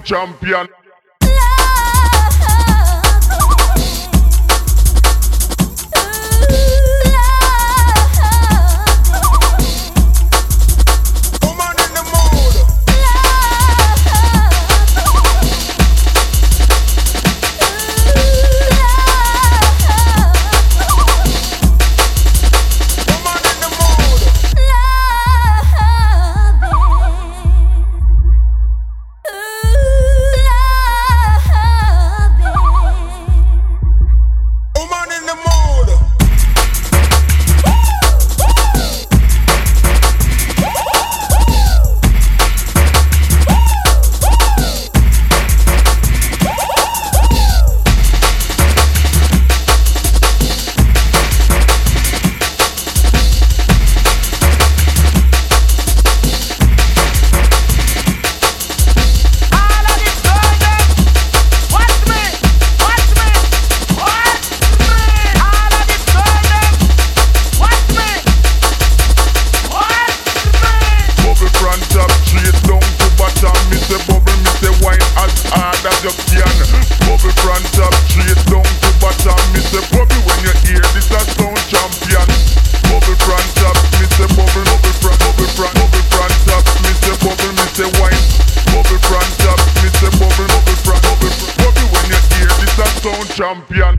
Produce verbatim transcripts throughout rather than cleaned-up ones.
sound champion. Champion.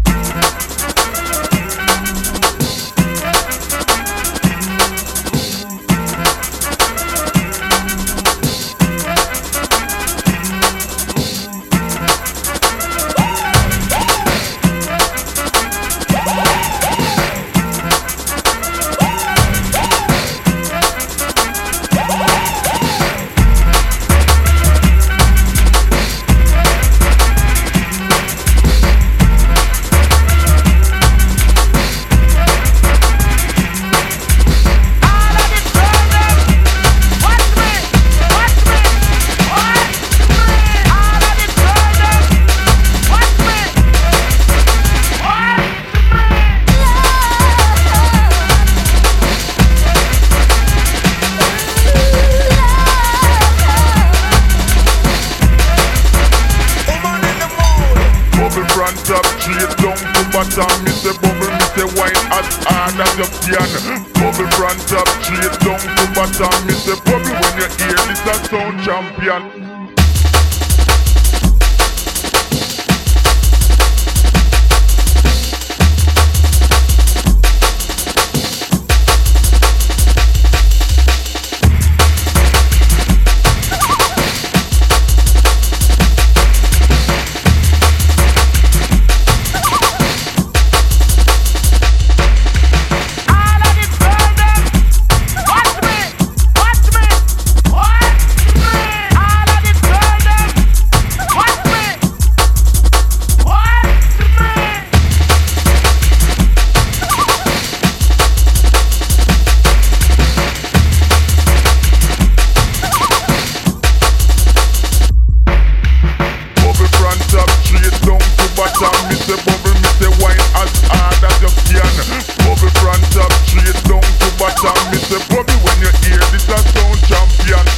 Top straight down to bottom, me say bubble, me say wine as hard as you can. Bubble front top straight down to bottom, me say bubble when you hear this a sound champion. Me say bubble, me say wine as hard as you can. Bubble front top straight down to bottom. Me say bubble when you hear this a sound champion.